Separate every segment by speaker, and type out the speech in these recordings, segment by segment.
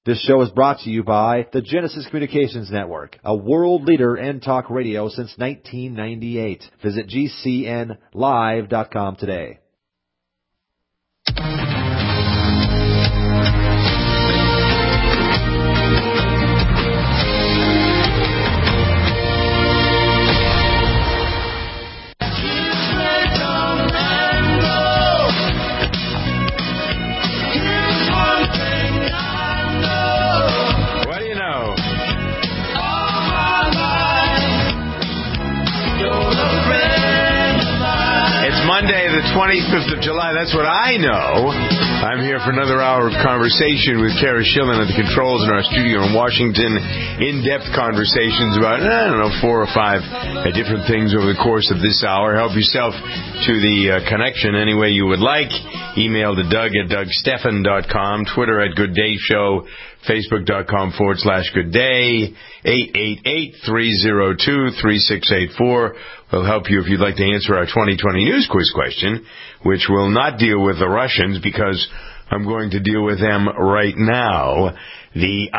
Speaker 1: This show is brought to you by the Genesis Communications Network, a world leader in talk radio since 1998. Visit GCNlive.com today.
Speaker 2: Monday, the 25th of July. That's what I know. I'm here for another hour of conversation with Kara Schillen at the controls in our studio in Washington. In-depth conversations about, 4 or 5 different things over the course of this hour. Help yourself to the connection any way you would like. Email to Doug at DougStephan.com, Twitter at Good Day Show, Facebook.com/Good Day, 888-302-3684. Will help you if you'd like to answer our 2020 news quiz question, which will not deal with the Russians because I'm going to deal with them right now. The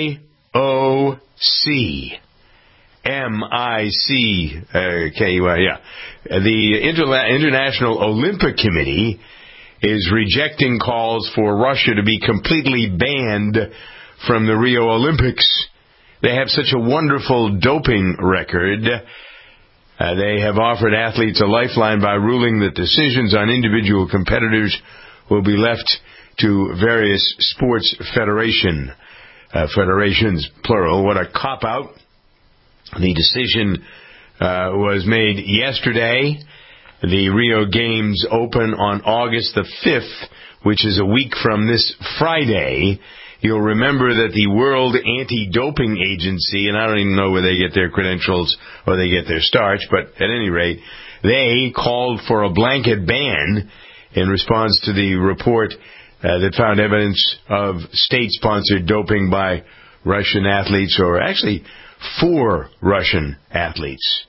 Speaker 2: IOC. M-I-C-K-U-I, yeah. The International Olympic Committee is rejecting calls for Russia to be completely banned from the Rio Olympics. They have such a wonderful doping record. They have offered athletes a lifeline by ruling that decisions on individual competitors will be left to various sports federations, plural. What a cop-out. The decision was made yesterday. The Rio Games open on August the 5th, which is a week from this Friday. You'll remember that the World Anti-Doping Agency, and I don't even know where they get their credentials or they get their starch, but at any rate, they called for a blanket ban in response to the report that found evidence of state-sponsored doping by Russian athletes, or actually 4 Russian athletes.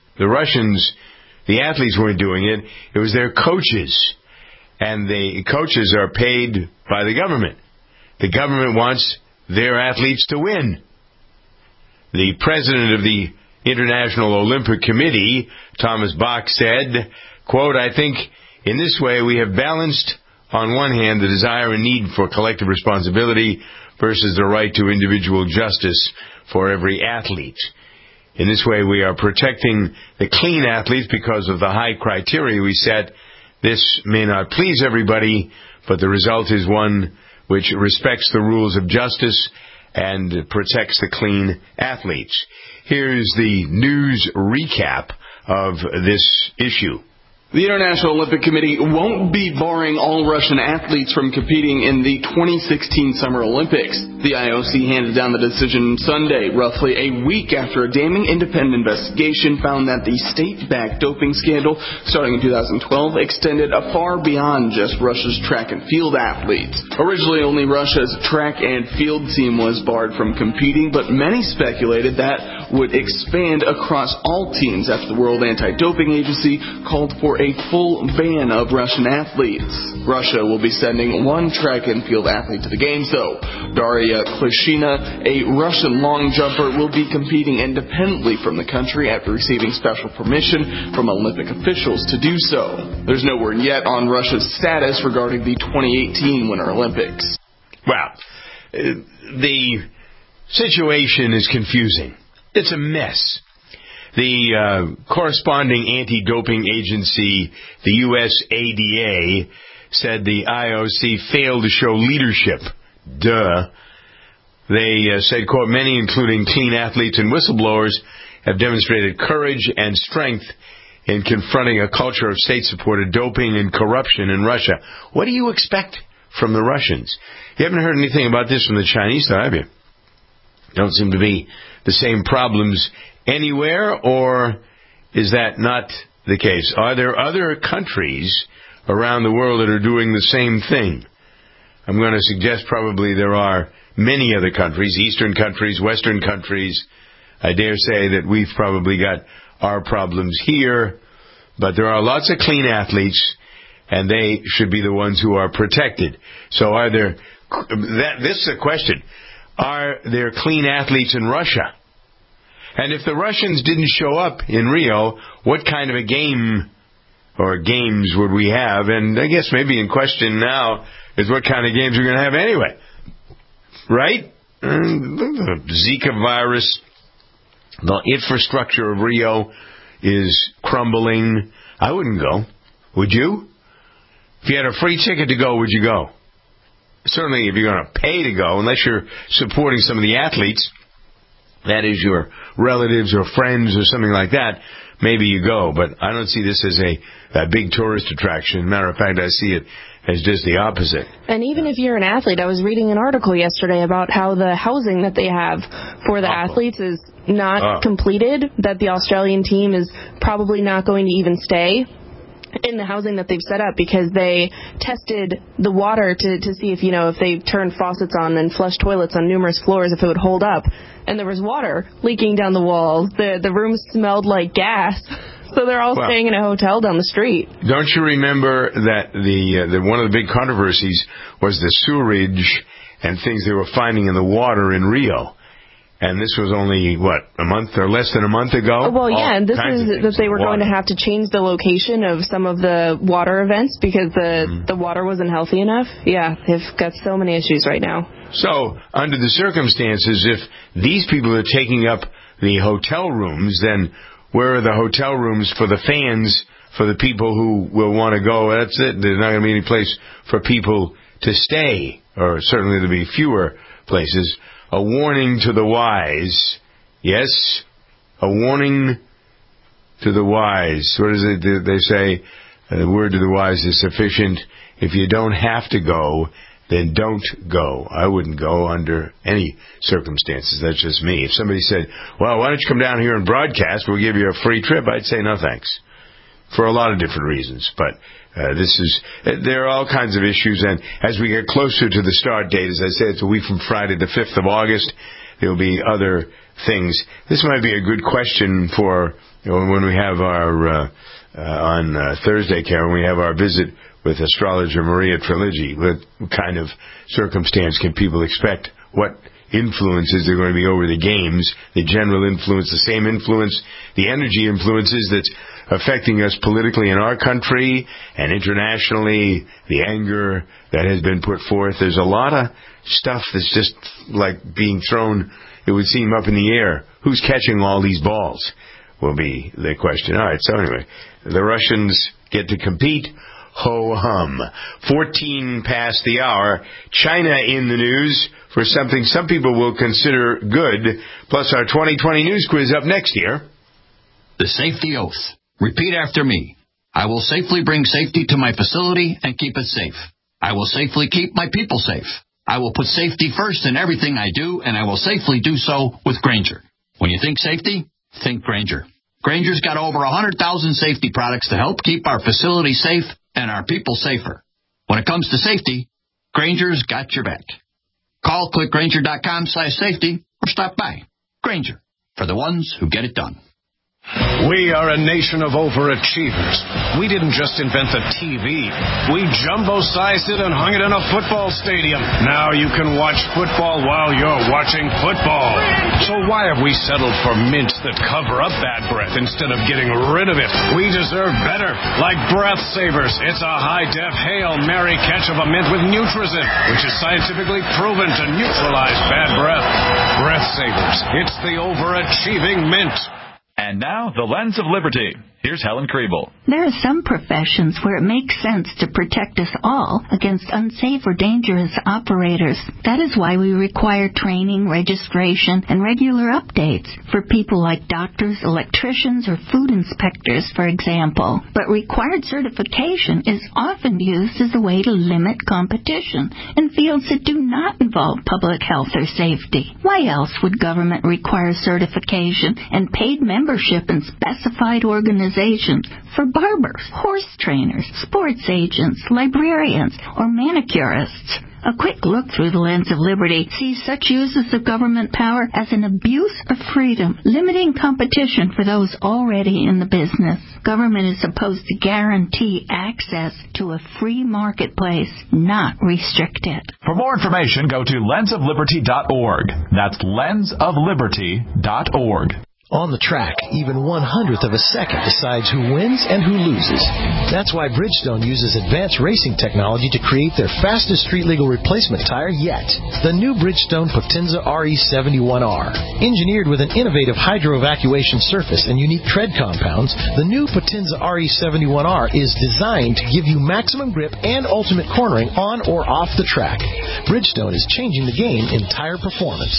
Speaker 2: The athletes weren't doing it. It was their coaches. And the coaches are paid by the government. The government wants their athletes to win. The president of the International Olympic Committee, Thomas Bach, said, quote, "I think in this way we have balanced, on one hand, the desire and need for collective responsibility versus the right to individual justice for every athlete. In this way, we are protecting the clean athletes because of the high criteria we set. This may not please everybody, but the result is one which respects the rules of justice and protects the clean athletes." Here's the news recap of this issue.
Speaker 3: The International Olympic Committee won't be barring all Russian athletes from competing in the 2016 Summer Olympics. The IOC handed down the decision Sunday, roughly a week after a damning independent investigation found that the state-backed doping scandal, starting in 2012, extended far beyond just Russia's track and field athletes. Originally, only Russia's track and field team was barred from competing, but many speculated that would expand across all teams after the World Anti-Doping Agency called for a full ban of Russian athletes. Russia will be sending 1 track and field athlete to the Games, though. Daria Klishina, a Russian long jumper, will be competing independently from the country after receiving special permission from Olympic officials to do so. There's no word yet on Russia's status regarding the 2018 Winter Olympics.
Speaker 2: Well, the situation is confusing. It's a mess. The corresponding anti-doping agency, the USADA, said the IOC failed to show leadership. Duh. They said, quote, "Many, including clean athletes and whistleblowers, have demonstrated courage and strength in confronting a culture of state-supported doping and corruption in Russia." What do you expect from the Russians? You haven't heard anything about this from the Chinese, though, have you? Don't seem to be the same problems anywhere, or is that not the case? Are there other countries around the world that are doing the same thing? I'm going to suggest probably there are many other countries, Eastern countries, Western countries. I dare say that we've probably got our problems here, but there are lots of clean athletes, and they should be the ones who are protected. So this is a question. are there clean athletes in Russia? And if the Russians didn't show up in Rio, what kind of a game or games would we have? And I guess maybe in question now is what kind of games we're going to have anyway. Right? The Zika virus, the infrastructure of Rio is crumbling. I wouldn't go. Would you? If you had a free ticket to go, would you go? Certainly if you're going to pay to go, unless you're supporting some of the athletes, that is your relatives or friends or something like that, maybe you go. But I don't see this as a big tourist attraction. Matter of fact, I see it as just the opposite.
Speaker 4: And even if you're an athlete, I was reading an article yesterday about how the housing that they have for the athletes is not completed, that the Australian team is probably not going to even stay in the housing that they've set up because they tested the water to see if, if they turned faucets on and flushed toilets on numerous floors, if it would hold up. And there was water leaking down the walls. The room smelled like gas. So they're all staying in a hotel down the street. Don't you remember that the one of the big controversies was the sewerage and things they were finding in the water in Rio? And this was only, a month or less than a month ago? Well, yeah, and this is that they were going to have to change the location of some of the water events because the water wasn't healthy enough. Yeah, they've got so many issues right now. So, under the circumstances, if these people are taking up the hotel rooms, then where are the hotel rooms for the fans, for the people who will want to go? That's it. There's not going to be any place for people to stay, or certainly there'll be fewer places. A warning to the wise. Yes? A warning to the wise. What is it they say? The word to the wise is sufficient. If you don't have to go, then don't go. I wouldn't go under any circumstances. That's just me. If somebody said, well, why don't you come down here and broadcast? We'll give you a free trip. I'd say no thanks. For a lot of different reasons. But there are all kinds of issues. And as we get closer to the start date, as I said, it's a week from Friday, the 5th of August, there will be other things. This might be a good question for when we have our, on Thursday, Karen, when we have our visit with astrologer Maria Triligi. What kind of circumstance can people expect? What influences are going to be over the games? The general influence, the same influence, the energy influences that's affecting us politically in our country and internationally, the anger that has been put forth. There's a lot of stuff that's just like being thrown, it would seem, up in the air. Who's catching all these balls will be the question. All right, so anyway, the Russians get to compete. Ho-hum. 14 past the hour. China in the news for something some people will consider good. Plus our 2020 news quiz up next year.
Speaker 5: The safety oath. Repeat after me. I will safely bring safety to my facility and keep it safe. I will safely keep my people safe. I will put safety first in everything I do, and I will safely do so with Grainger. When you think safety, think Grainger. Grainger's got over 100,000 safety products to help keep our facility safe and our people safer. When it comes to safety, Grainger's got your back. Call clickgrainger.com/safety or stop by. Grainger, for the ones who get it done.
Speaker 6: We are a nation of overachievers. We didn't just invent the TV. We jumbo-sized it and hung it in a football stadium. Now you can watch football while you're watching football. So why have we settled for mints that cover up bad breath instead of getting rid of it? We deserve better, like Breath Savers. It's a high-def Hail Mary catch of a mint with Nutrizin, which is scientifically proven to neutralize bad breath. Breath Savers. It's the overachieving mint.
Speaker 7: And now, the Lens of Liberty. Here's Helen Kriebel.
Speaker 8: There are some professions where it makes sense to protect us all against unsafe or dangerous operators. That is why we require training, registration, and regular updates for people like doctors, electricians, or food inspectors, for example. But required certification is often used as a way to limit competition in fields that do not involve public health or safety. Why else would government require certification and paid membership in specified organizations for barbers, horse trainers, sports agents, librarians, or manicurists? A quick look through the lens of liberty sees such uses of government power as an abuse of freedom, limiting competition for those already in the business. Government is supposed to guarantee access to a free marketplace, not restrict it.
Speaker 7: For more information, go to lensofliberty.org. That's lensofliberty.org.
Speaker 9: On the track, even 1/100th of a second decides who wins and who loses. That's why Bridgestone uses advanced racing technology to create their fastest street-legal replacement tire yet. The new Bridgestone Potenza RE71R. Engineered with an innovative hydro-evacuation surface and unique tread compounds, the new Potenza RE71R is designed to give you maximum grip and ultimate cornering on or off the track. Bridgestone is changing the game in tire performance.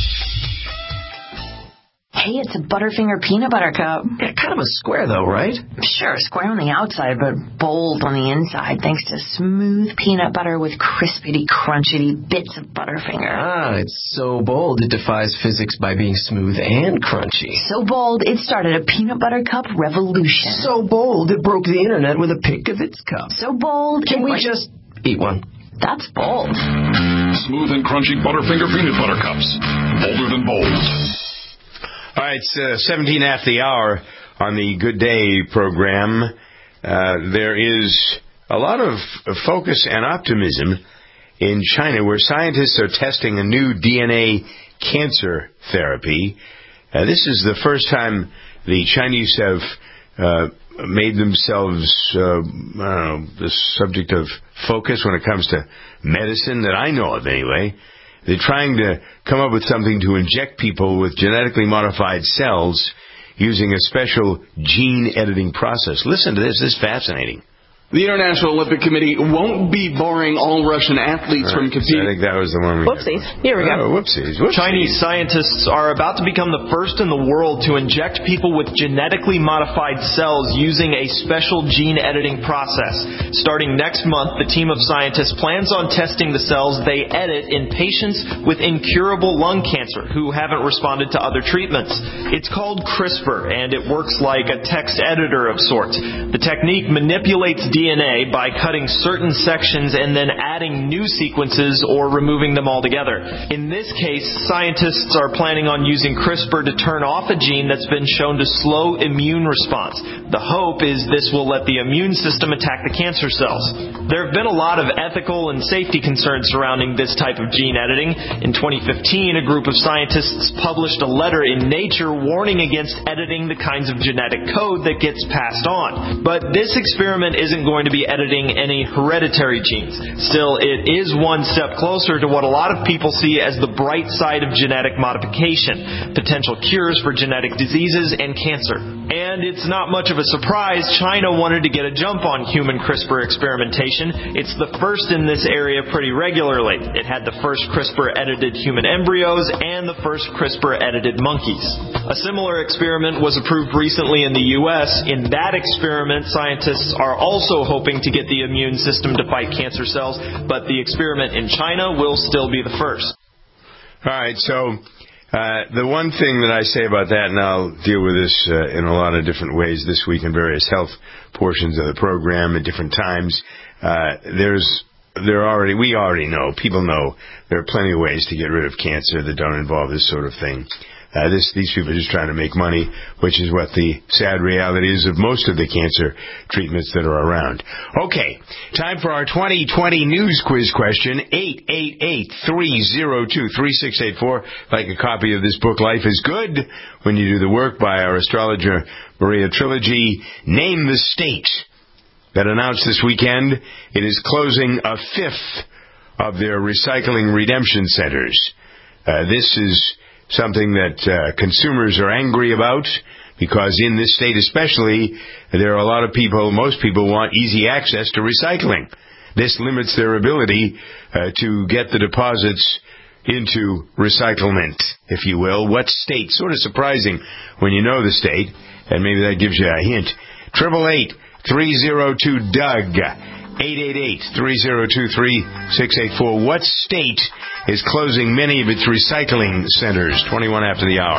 Speaker 10: Hey, it's a Butterfinger peanut butter cup.
Speaker 11: Yeah, kind of a square, though, right?
Speaker 10: Sure, square on the outside, but bold on the inside, thanks to smooth peanut butter with crispity, crunchity bits of Butterfinger.
Speaker 11: Ah, it's so bold it defies physics by being smooth and crunchy.
Speaker 10: So bold, it started a peanut butter cup revolution.
Speaker 11: So bold, it broke the internet with a pic of its cup.
Speaker 10: So bold,
Speaker 11: Can we just eat one?
Speaker 10: That's bold.
Speaker 12: Smooth and crunchy Butterfinger peanut butter cups. Bolder than bold.
Speaker 2: All right, it's 17 after the hour on the Good Day program. There is a lot of focus and optimism in China where scientists are testing a new DNA cancer therapy. This is the first time the Chinese have made themselves, the subject of focus when it comes to medicine that I know of anyway. They're trying to come up with something to inject people with genetically modified cells using a special gene editing process. Listen to this. This is fascinating.
Speaker 3: The International Olympic Committee won't be barring all Russian athletes from competing.
Speaker 2: I think that was the one we
Speaker 4: Whoopsies. Here we go.
Speaker 2: Whoopsies.
Speaker 13: Chinese scientists are about to become the first in the world to inject people with genetically modified cells using a special gene editing process. Starting next month, the team of scientists plans on testing the cells they edit in patients with incurable lung cancer who haven't responded to other treatments. It's called CRISPR, and it works like a text editor of sorts. The technique manipulates DNA by cutting certain sections and then adding new sequences or removing them altogether. In this case, scientists are planning on using CRISPR to turn off a gene that's been shown to slow immune response. The hope is this will let the immune system attack the cancer cells. There have been a lot of ethical and safety concerns surrounding this type of gene editing. In 2015, a group of scientists published a letter in Nature warning against editing the kinds of genetic code that gets passed on. But this experiment isn't going to be editing any hereditary genes. Still, it is one step closer to what a lot of people see as the bright side of genetic modification, potential cures for genetic diseases and cancer. And it's not much of a surprise China wanted to get a jump on human CRISPR experimentation. It's the first in this area pretty regularly. It had the first CRISPR-edited human embryos and the first CRISPR-edited monkeys. A similar experiment was approved recently in the U.S. In that experiment, scientists are also hoping to get the immune system to fight cancer cells, but the experiment in China will still be the first.
Speaker 2: All right, so the one thing that I say about that, and I'll deal with this in a lot of different ways this week in various health portions of the program at different times, we already know, people know, there are plenty of ways to get rid of cancer that don't involve this sort of thing. These people are just trying to make money, which is what the sad reality is of most of the cancer treatments that are around. Okay, time for our 2020 news quiz question. 888-302-3684. Like a copy of this book, Life is Good When You Do the Work, by our astrologer Maria Trilogy. Name the state that announced this weekend it is closing a fifth of their recycling redemption centers. This is something that consumers are angry about, because in this state especially, there are a lot of people, most people want easy access to recycling. This limits their ability to get the deposits into recyclement, if you will. What state? Sort of surprising when you know the state, and maybe that gives you a hint. 888-302-DOUG. 888-302-3684. What state is closing many of its recycling centers? 21 after the hour.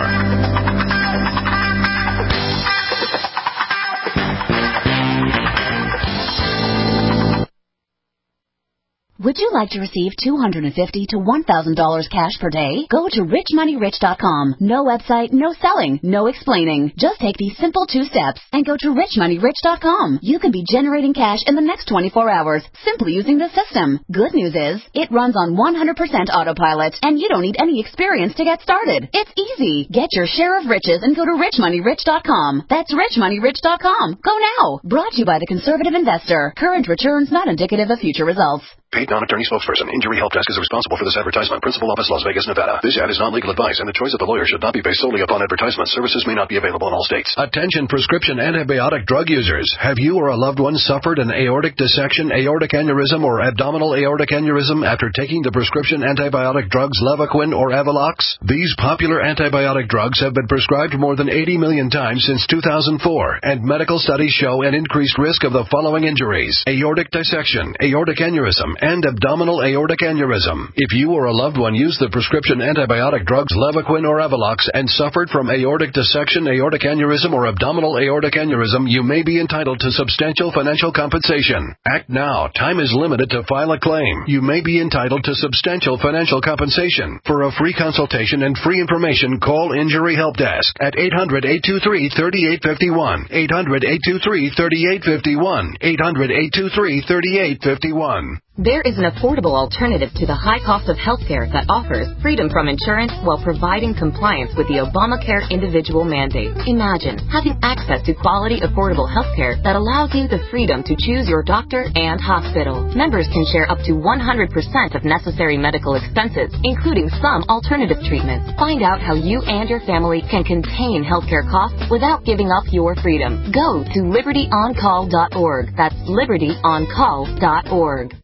Speaker 14: Would you like to receive $250 to $1,000 cash per day? Go to richmoneyrich.com. No website, no selling, no explaining. Just take these simple 2 steps and go to richmoneyrich.com. You can be generating cash in the next 24 hours simply using the system. Good news is, it runs on 100% autopilot, and you don't need any experience to get started. It's easy. Get your share of riches and go to richmoneyrich.com. That's richmoneyrich.com. Go now. Brought to you by the Conservative Investor. Current returns not indicative of future results.
Speaker 15: Paid non-attorney spokesperson. Injury Help Desk is responsible for this advertisement. Principal office, Las Vegas, Nevada. This ad is not legal advice, and the choice of the lawyer should not be based solely upon advertisement. Services may not be available in all states.
Speaker 6: Attention prescription antibiotic drug users. Have you or a loved one suffered an aortic dissection, aortic aneurysm, or abdominal aortic aneurysm after taking the prescription antibiotic drugs Levaquin or Avelox? These popular antibiotic drugs have been prescribed more than 80 million times since 2004, and medical studies show an increased risk of the following injuries: aortic dissection, aortic aneurysm, and abdominal aortic aneurysm. If you or a loved one used the prescription antibiotic drugs Levaquin or Avelox and suffered from aortic dissection, aortic aneurysm, or abdominal aortic aneurysm, you may be entitled to substantial financial compensation. Act now. Time is limited to file a claim. You may be entitled to substantial financial compensation. For a free consultation and free information, call Injury Help Desk at 800-823-3851. 800-823-3851. 800-823-3851.
Speaker 16: There is an affordable alternative to the high cost of healthcare that offers freedom from insurance while providing compliance with the Obamacare individual mandate. Imagine having access to quality, affordable healthcare that allows you the freedom to choose your doctor and hospital. Members can share up to 100% of necessary medical expenses, including some alternative treatments. Find out how you and your family can contain healthcare costs without giving up your freedom. Go to libertyoncall.org. That's libertyoncall.org.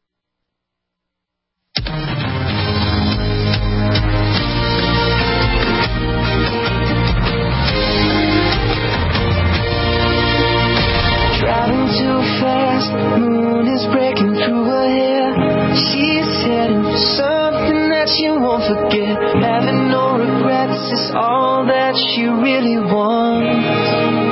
Speaker 17: Driving too fast, the moon is breaking through her hair. She's heading for something that she won't forget. Having no regrets is all that she really wants.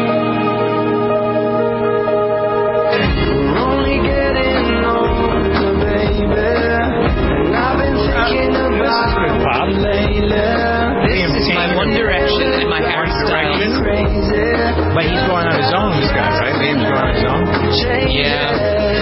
Speaker 17: We're only getting older, baby. And I've been thinking about you lately.
Speaker 18: This is my One Direction and my Harry Styles. But he's going on his own, this guy, right? Liam's going on his own?
Speaker 17: Yeah.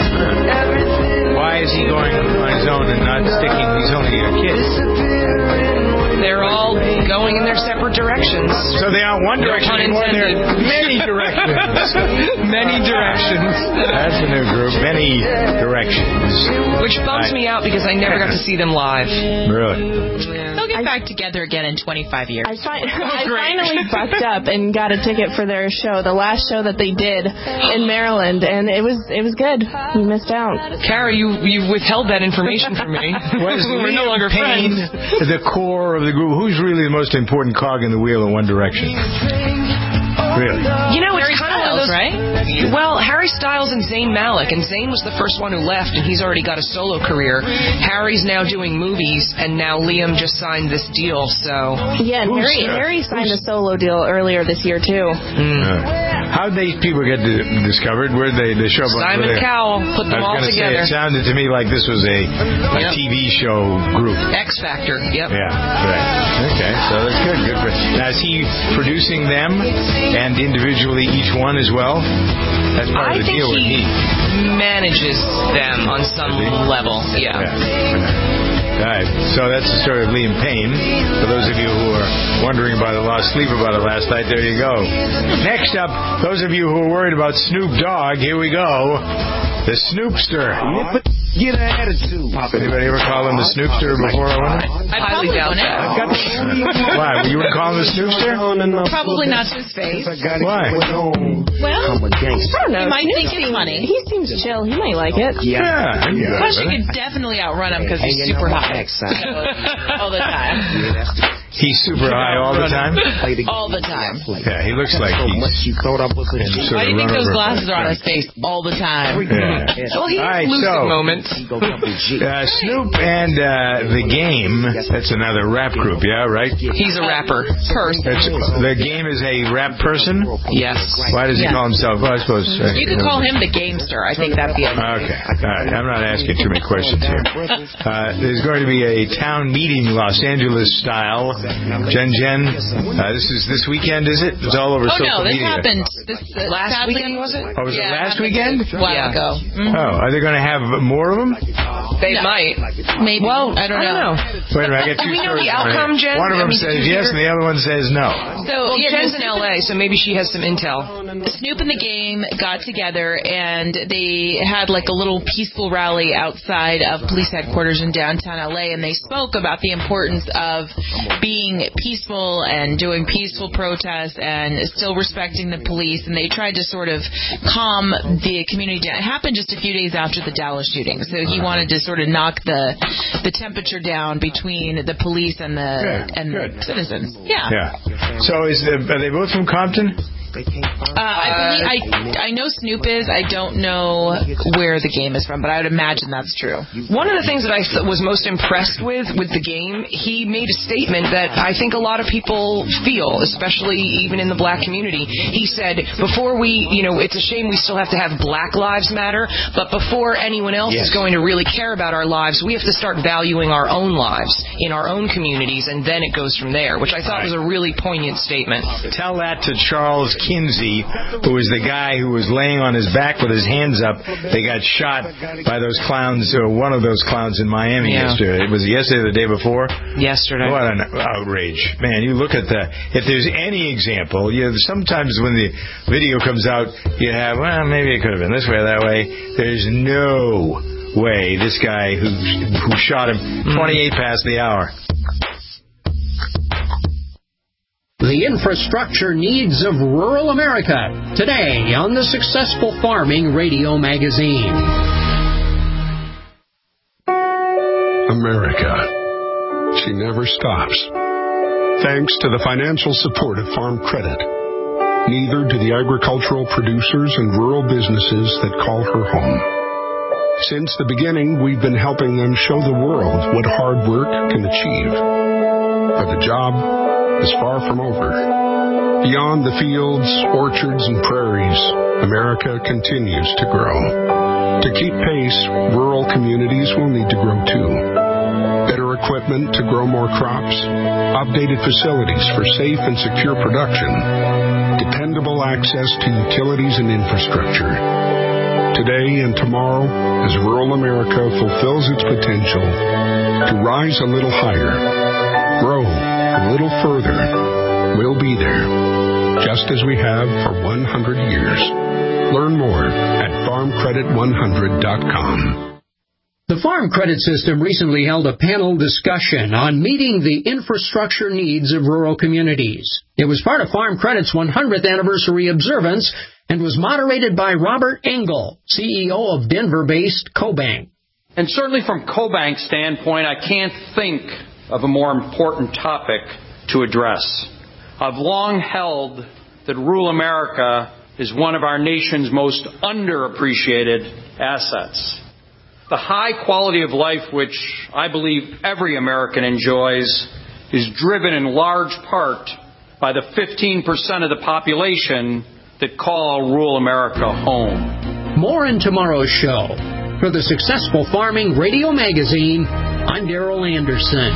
Speaker 18: Why is he going on his own and not sticking? He's only a kid.
Speaker 19: They're all going in their separate directions.
Speaker 18: So they aren't one direction anymore, they're many directions.
Speaker 19: Many directions.
Speaker 18: That's a new group, Many Directions.
Speaker 19: Which bums me out because I never got to see them live.
Speaker 18: Really?
Speaker 20: They'll get back together again in 25 years.
Speaker 4: I finally bucked up and got a ticket for their show, the last show that they did in Maryland, and it was good. You missed out.
Speaker 19: Kara, you've withheld that information from me. We're no longer friends.
Speaker 18: The core of the group. Who's really the most important cog in the wheel of One Direction? Really?
Speaker 19: You know, it's kind of one of those,
Speaker 20: right?
Speaker 19: Well, Harry Styles and Zayn Malik, and Zayn was the first one who left, and he's already got a solo career. Harry's now doing movies, and now Liam just signed this deal, so...
Speaker 4: Yeah, and Harry signed a solo deal earlier this year, too.
Speaker 18: How did these people get discovered? Where did they show up?
Speaker 19: Simon Cowell put them all together.
Speaker 18: It sounded to me like this was a TV show group.
Speaker 19: X Factor, yep.
Speaker 18: Yeah, right. Okay, so that's good. Good for. Now, is he producing them and individually each one as well? That's part of the deal with he
Speaker 19: manages them on some level. Yeah.
Speaker 18: Right. So that's the story of Liam Payne. For those of you who are wondering about it, lost sleep about it last night, there you go. Next up, those of you who are worried about Snoop Dogg, here we go. The Snoopster. Get an attitude. Anybody ever call him the Snoopster before? I wonder.
Speaker 19: I highly doubt that.
Speaker 18: Why? You would call him the Snoopster?
Speaker 20: Probably not to his face.
Speaker 18: Why?
Speaker 20: Well,
Speaker 4: I don't know.
Speaker 20: You might think it's funny.
Speaker 4: He seems chill. He might like it.
Speaker 18: Yeah.
Speaker 20: Plus, you could definitely outrun him because he's super hot all the time.
Speaker 18: He's super high all the time?
Speaker 20: All the time.
Speaker 18: Yeah, he looks like he's sort of
Speaker 20: Why do you think those glasses are on his face all the time?
Speaker 18: Yeah.
Speaker 19: Well, he
Speaker 18: All
Speaker 19: has
Speaker 18: right,
Speaker 19: lucid moments.
Speaker 18: Snoop and The Game, that's another rap group, yeah, right?
Speaker 19: He's a rapper.
Speaker 18: The Game is a rap person?
Speaker 19: Yes.
Speaker 18: Why does he call himself? Well, I suppose.
Speaker 20: You could call him the Gamester. I think that'd be a
Speaker 18: Okay. All right. I'm not asking too many questions here. There's going to be a town meeting, Los Angeles style. Jen, this is this weekend, is it? It's all over social media.
Speaker 20: Oh, no, this happened.
Speaker 19: Last weekend, was it?
Speaker 18: Oh, was it last weekend?
Speaker 20: A while ago. Mm-hmm.
Speaker 18: Oh, are they going to have more of them?
Speaker 19: They might.
Speaker 20: Maybe.
Speaker 19: Well,
Speaker 20: I don't know.
Speaker 18: Wait a minute, I got two
Speaker 19: Do we know
Speaker 18: stories.
Speaker 19: the outcome, Jen?
Speaker 18: One of them says yes, and the other one says no.
Speaker 19: So, Jen's in L.A., so maybe she has some intel.
Speaker 20: Snoop and the Game got together, and they had like a little peaceful rally outside of police headquarters in downtown L.A., and they spoke about the importance of being peaceful and doing peaceful protests and still respecting the police, and they tried to sort of calm the community down. It happened just a few days after the Dallas shooting, so he wanted to sort of knock the temperature down between the police and the citizens. Yeah.
Speaker 18: So are they both from Compton?
Speaker 20: I know Snoop is. I don't know where the Game is from, but I would imagine that's true.
Speaker 19: One of the things that I was most impressed with the Game, he made a statement that I think a lot of people feel, especially even in the black community. He said, before it's a shame we still have to have Black Lives Matter, but before anyone else is going to really care about our lives, we have to start valuing our own lives in our own communities, and then it goes from there, which I thought was a really poignant statement.
Speaker 18: Tell that to Charles Kinsey, who was the guy who was laying on his back with his hands up. They got shot by those clowns, or one of those clowns in Miami yesterday. Was it yesterday or the day before?
Speaker 19: Yesterday.
Speaker 18: What an outrage. Man, you look at if there's any example, sometimes when the video comes out, you have, well, maybe it could have been this way or that way. There's no way this guy who shot him 28 past the hour.
Speaker 21: The infrastructure needs of rural America, today on the Successful Farming Radio Magazine.
Speaker 22: America. She never stops. Thanks to the financial support of Farm Credit. Neither do the agricultural producers and rural businesses that call her home. Since the beginning, we've been helping them show the world what hard work can achieve. But the job is far from over. Beyond the fields, orchards, and prairies, America continues to grow. To keep pace, rural communities will need to grow too. Better equipment to grow more crops, updated facilities for safe and secure production, dependable access to utilities and infrastructure. Today and tomorrow, as rural America fulfills its potential to rise a little higher, grow a little further, we'll be there, just as we have for 100 years. Learn more at farmcredit100.com.
Speaker 21: The Farm Credit System recently held a panel discussion on meeting the infrastructure needs of rural communities. It was part of Farm Credit's 100th anniversary observance and was moderated by Robert Engel, CEO of Denver-based CoBank.
Speaker 23: And certainly from CoBank's standpoint, I can't think of a more important topic to address. I've long held that rural America is one of our nation's most underappreciated assets. The high quality of life which I believe every American enjoys is driven in large part by the 15% of the population that call rural America home.
Speaker 21: More in tomorrow's show. For the Successful Farming Radio Magazine, I'm Darrell Anderson.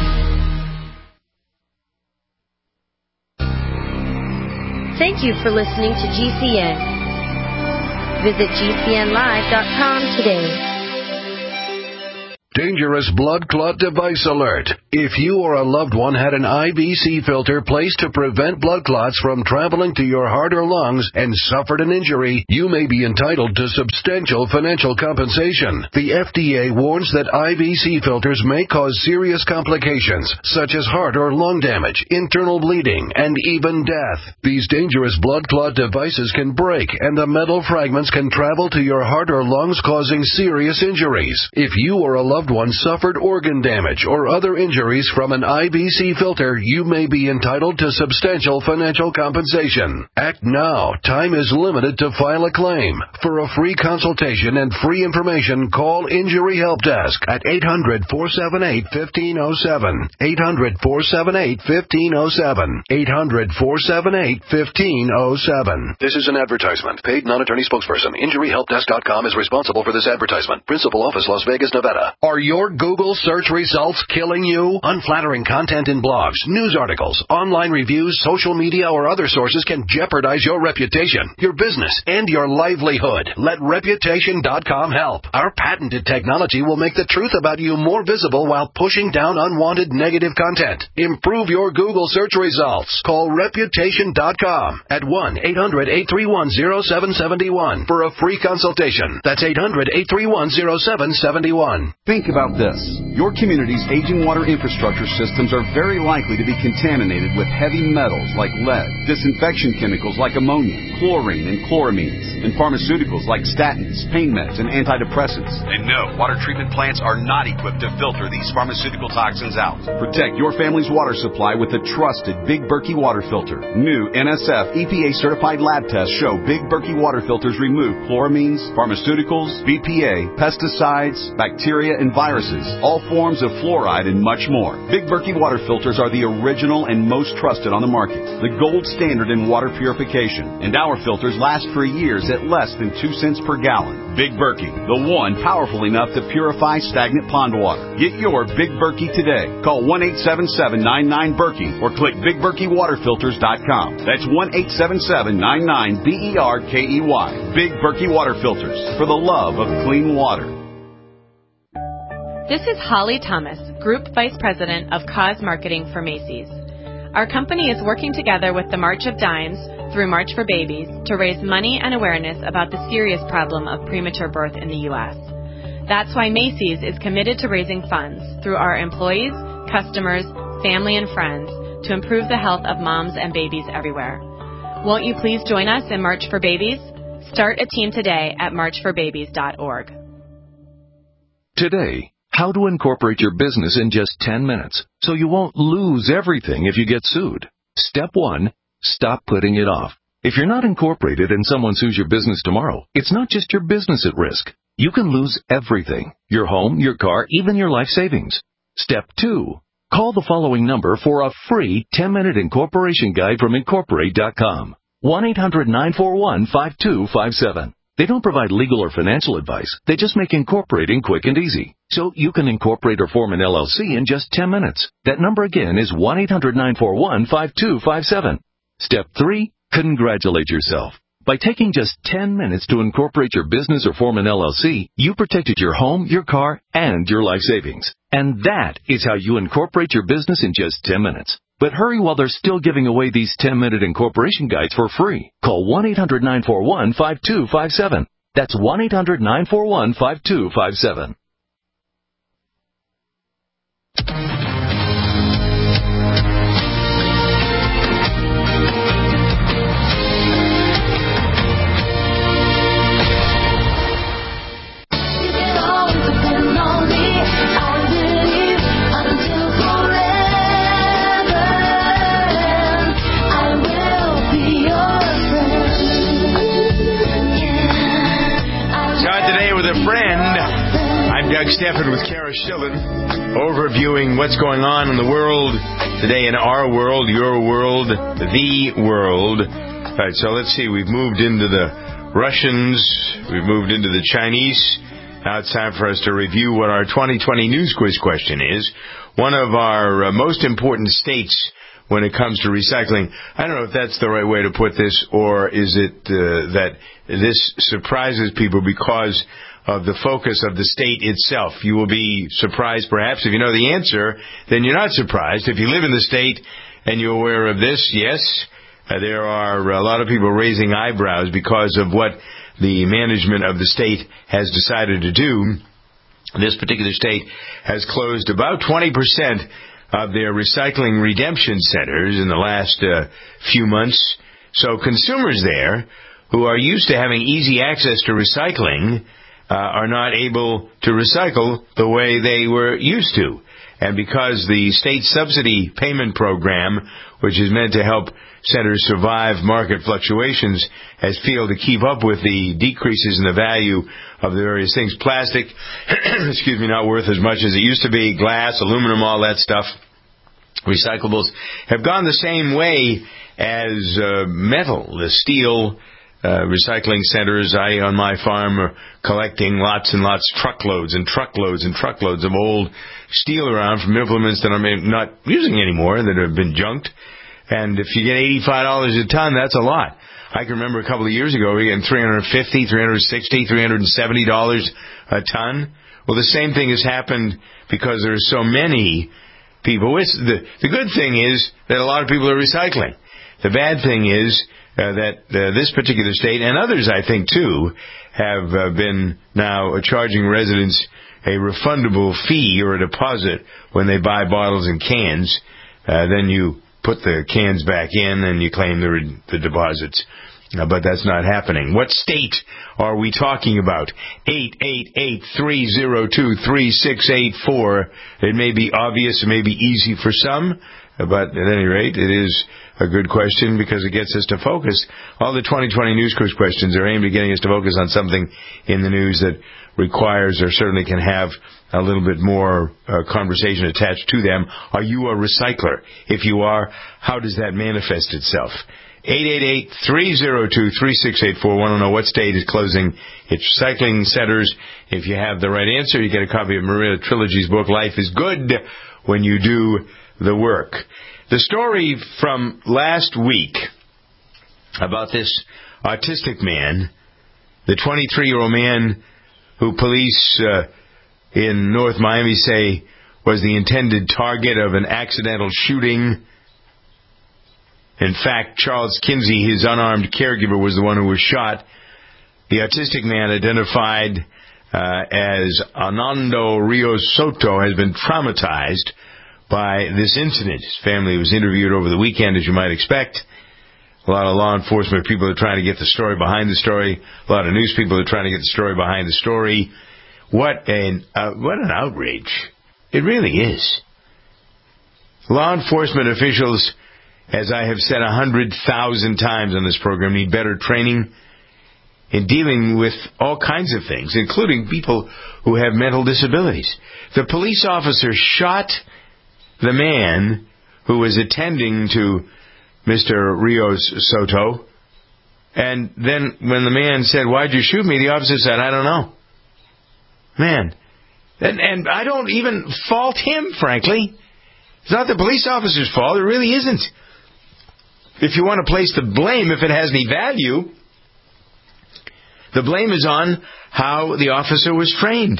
Speaker 24: Thank you for listening to GCN. Visit GCNlive.com today.
Speaker 15: Dangerous blood clot device alert. If you or a loved one had an IVC filter placed to prevent blood clots from traveling to your heart or lungs and suffered an injury, you may be entitled to substantial financial compensation. The FDA warns that IVC filters may cause serious complications, such as heart or lung damage, internal bleeding, and even death. These dangerous blood clot devices can break, and the metal fragments can travel to your heart or lungs, causing serious injuries. If you or a loved loved one suffered organ damage or other injuries from an IBC filter, you may be entitled to substantial financial compensation. Act now. Time is limited to file a claim. For a free consultation and free information, call Injury Help Desk at 800-478-1507. 800-478-1507. 800-478-1507. This is an advertisement. Paid non-attorney spokesperson. InjuryHelpDesk.com is responsible for this advertisement. Principal office, Las Vegas, Nevada. Are your Google search results killing you? Unflattering content in blogs, news articles, online reviews, social media, or other sources can jeopardize your reputation, your business, and your livelihood. Let Reputation.com help. Our patented technology will make the truth about you more visible while pushing down unwanted negative content. Improve your Google search results. Call Reputation.com at 1-800-831-0771 for a free consultation. That's 800-831-0771.
Speaker 1: Think about this. Your community's aging water infrastructure systems are very likely to be contaminated with heavy metals like lead, disinfection chemicals like ammonia, chlorine and chloramines, and pharmaceuticals like statins, pain meds, and antidepressants.
Speaker 5: And no, water treatment plants are not equipped to filter these pharmaceutical toxins out.
Speaker 1: Protect your family's water supply with a trusted Big Berkey water filter. New NSF EPA certified lab tests show Big Berkey water filters remove chloramines, pharmaceuticals, BPA, pesticides, bacteria, and viruses, all forms of fluoride, and much more. Big Berkey water filters are the original and most trusted on the market, the gold standard in water purification, and our filters last for years at less than 2 cents per gallon. Big Berkey, the one powerful enough to purify stagnant pond water. Get your Big Berkey today. Call 1-877-99-BERKEY or click BigBerkeyWaterFilters.com. That's 1-877-99-BERKEY. Big Berkey Water Filters, for the love of clean water.
Speaker 7: This is Holly Thomas, Group Vice President of Cause Marketing for Macy's. Our company is working together with the March of Dimes through March for Babies to raise money and awareness about the serious problem of premature birth in the U.S. That's why Macy's is committed to raising funds through our employees, customers, family, and friends to improve the health of moms and babies everywhere. Won't you please join us in March for Babies? Start a team today at marchforbabies.org.
Speaker 8: Today, how to incorporate your business in just 10 minutes so you won't lose everything if you get sued. Step 1, stop putting it off. If you're not incorporated and someone sues your business tomorrow, it's not just your business at risk. You can lose everything: your home, your car, even your life savings. Step 2, call the following number for a free 10-minute incorporation guide from Incorporate.com. 1-800-941-5257. They don't provide legal or financial advice. They just make incorporating quick and easy. So you can incorporate or form an LLC in just 10 minutes. That number again is 1-800-941-5257. Step 3, congratulate yourself. By taking just 10 minutes to incorporate your business or form an LLC, you protected your home, your car, and your life savings. And that is how you incorporate your business in just 10 minutes. But hurry while they're still giving away these 10-minute incorporation guides for free. Call 1-800-941-5257. That's 1-800-941-5257.
Speaker 2: Doug Stephan with Kara Schillen, overviewing what's going on in the world today, in our world, your world, the world. All right, so let's see. We've moved into the Russians. We've moved into the Chinese. Now it's time for us to review what our 2020 news quiz question is. One of our most important states when it comes to recycling. I don't know if that's the right way to put this, or is it that this surprises people because of the focus of the state itself. You will be surprised, perhaps. If you know the answer, then you're not surprised. If you live in the state and you're aware of this, yes, there are a lot of people raising eyebrows because of what the management of the state has decided to do. This particular state has closed about 20% of their recycling redemption centers in the last few months. So consumers there, who are used to having easy access to recycling, are not able to recycle the way they were used to. And because the state subsidy payment program, which is meant to help centers survive market fluctuations, has failed to keep up with the decreases in the value of the various things. Plastic, not worth as much as it used to be. Glass, aluminum, all that stuff. Recyclables have gone the same way as metal. The steel recycling centers, on my farm, are collecting lots and lots, truckloads and truckloads and truckloads of old steel around from implements that I'm not using anymore, that have been junked. And if you get $85 a ton, that's a lot. I can remember a couple of years ago, we were getting $350, $360, $370 a ton. Well, the same thing has happened because there are so many people. The good thing is that a lot of people are recycling. The bad thing is that this particular state, and others I think too, have been now charging residents a refundable fee or a deposit when they buy bottles and cans. Then you put the cans back in and you claim the deposits. But that's not happening. What state are we talking about? 888-302-3684. It may be obvious, it may be easy for some, but at any rate, it is a good question because it gets us to focus. All the 2020 News Quiz questions are aimed at getting us to focus on something in the news that requires or certainly can have a little bit more conversation attached to them. Are you a recycler? If you are, how does that manifest itself? 888-302-3684. Want to know what state is closing its recycling centers? If you have the right answer, you get a copy of Maria Trilogy's book, Life is Good When You Do the Work. The story from last week about this autistic man, the 23-year-old man who police in North Miami say was the intended target of an accidental shooting. In fact, Charles Kinsey, his unarmed caregiver, was the one who was shot. The autistic man, identified as Anando Rios Soto, has been traumatized by this incident. His family was interviewed over the weekend, as you might expect. A lot of law enforcement people are trying to get the story behind the story. A lot of news people are trying to get the story behind the story. What an outrage. It really is. Law enforcement officials, as I have said 100,000 times on this program, need better training in dealing with all kinds of things, including people who have mental disabilities. The police officer shot the man who was attending to Mr. Rios Soto, and then when the man said, "Why'd you shoot me?" the officer said, "I don't know." Man, and I don't even fault him, frankly. It's not the police officer's fault. It really isn't. If you want to place the blame, if it has any value, the blame is on how the officer was trained.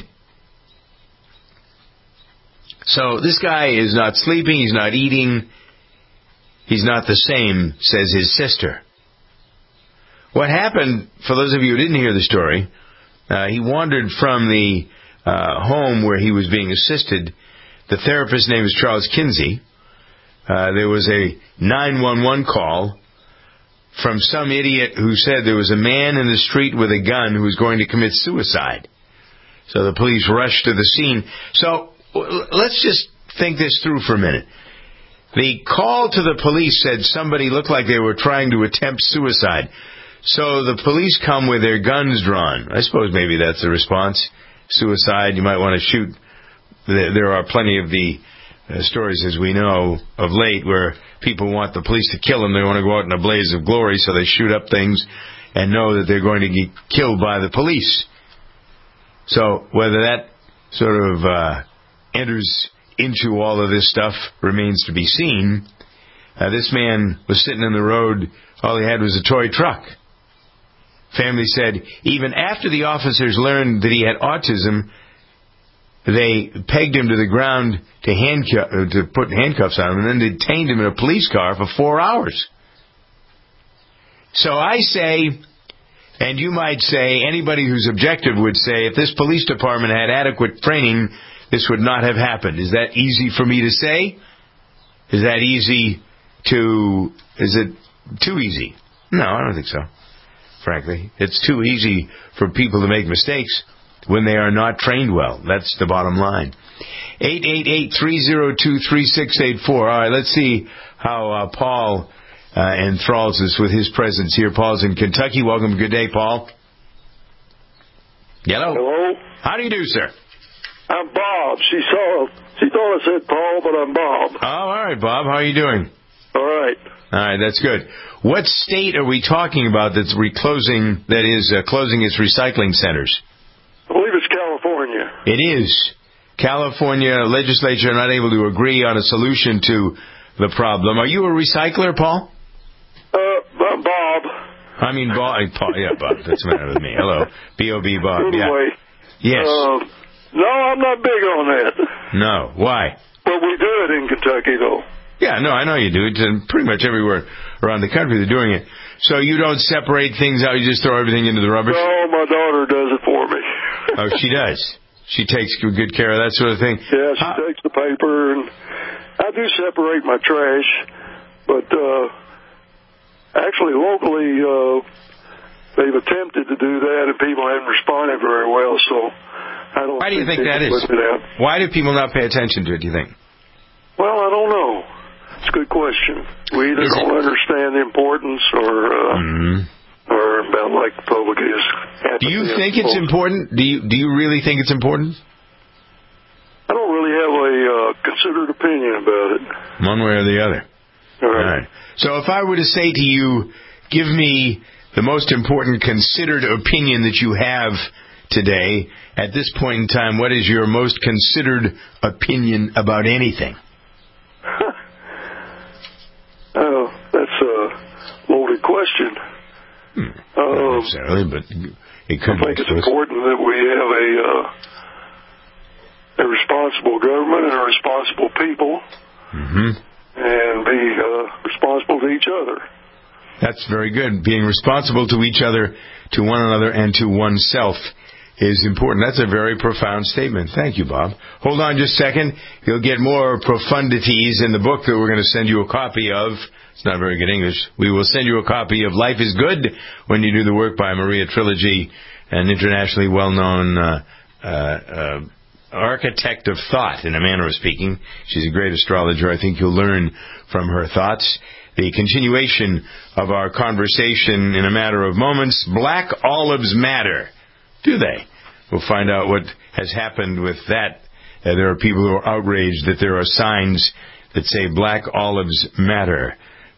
Speaker 2: So this guy is not sleeping, he's not eating, he's not the same, says his sister. What happened, for those of you who didn't hear the story, he wandered from the home where he was being assisted. The therapist's name is Charles Kinsey. There was a 911 call from some idiot who said there was a man in the street with a gun who was going to commit suicide. So the police rushed to the scene. So let's just think this through for a minute. The call to the police said somebody looked like they were trying to attempt suicide. So the police come with their guns drawn. I suppose maybe that's the response. Suicide, you might want to shoot. There are plenty of the stories, as we know, of late where people want the police to kill them. They want to go out in a blaze of glory, so they shoot up things and know that they're going to get killed by the police. So whether that sort of enters into all of this stuff remains to be seen. This man was sitting in the road. All he had was a toy truck. Family said even after the officers learned that he had autism, they pegged him to the ground to put handcuffs on him, and then detained him in a police car for 4 hours. So I say, and you might say, anybody who's objective would say, if this police department had adequate training, this would not have happened. Is that easy for me to say? Is it too easy? No, I don't think so. Frankly, it's too easy for people to make mistakes. when they are not trained well. That's the bottom line. 888-302-3684. All right, let's see how Paul enthralls us with his presence here. Paul's in Kentucky. Welcome. Good day, Paul. Hello.
Speaker 9: Hello.
Speaker 2: How do you do, sir?
Speaker 9: I'm Bob. She thought I said Paul, but I'm Bob.
Speaker 2: Oh, all right, Bob. How are you doing?
Speaker 9: All right.
Speaker 2: All right, that's good. What state are we talking about that's closing its recycling centers?
Speaker 9: I believe it's California.
Speaker 2: It is. California legislature not able to agree on a solution to the problem. Are you a recycler, Paul?
Speaker 9: I'm Bob.
Speaker 2: I mean, Paul. Yeah, Bob. That's the matter with me. Hello. B.O.B. Bob.
Speaker 9: Anyway.
Speaker 2: Yeah. Yes.
Speaker 9: No, I'm not big on that.
Speaker 2: No. Why?
Speaker 9: Well, we do it in Kentucky, though.
Speaker 2: Yeah, no, I know you do. It's pretty much everywhere around the country they're doing it. So you don't separate things out, you just throw everything into the rubbish?
Speaker 9: No, my daughter does it for me.
Speaker 2: Oh, she does? She takes good care of that sort of thing?
Speaker 9: Yeah, she takes the paper, and I do separate my trash, but actually locally they've attempted to do that, and people haven't responded very well, so I don't.
Speaker 2: Why do you think that is? Why do people not pay attention to it, do you think?
Speaker 9: Well, I don't know. It's a good question. We either don't understand the importance or about like the public is.
Speaker 2: Do you think it's important? Do you really think it's important?
Speaker 9: I don't really have a considered opinion about it.
Speaker 2: One way or the other.
Speaker 9: All right.
Speaker 2: So if I were to say to you, give me the most important considered opinion that you have today, at this point in time, what is your most considered opinion about anything?
Speaker 9: Oh, that's a loaded question.
Speaker 2: Not necessarily, but it could
Speaker 9: I think it's important that we have a responsible government and a responsible people, and be responsible to each other.
Speaker 2: That's very good. Being responsible to each other, to one another, and to oneself is important. That's a very profound statement. Thank you, Bob. Hold on just a second. You'll get more profundities in the book that we're going to send you a copy of. It's not very good English. We will send you a copy of Life is Good When You Do the Work by Maria Trilogy, an internationally well-known architect of thought, in a manner of speaking. She's a great astrologer. I think you'll learn from her thoughts. The continuation of our conversation in a matter of moments. Black olives matter. Do they? We'll find out what has happened with that. There are people who are outraged that there are signs that say black olives matter.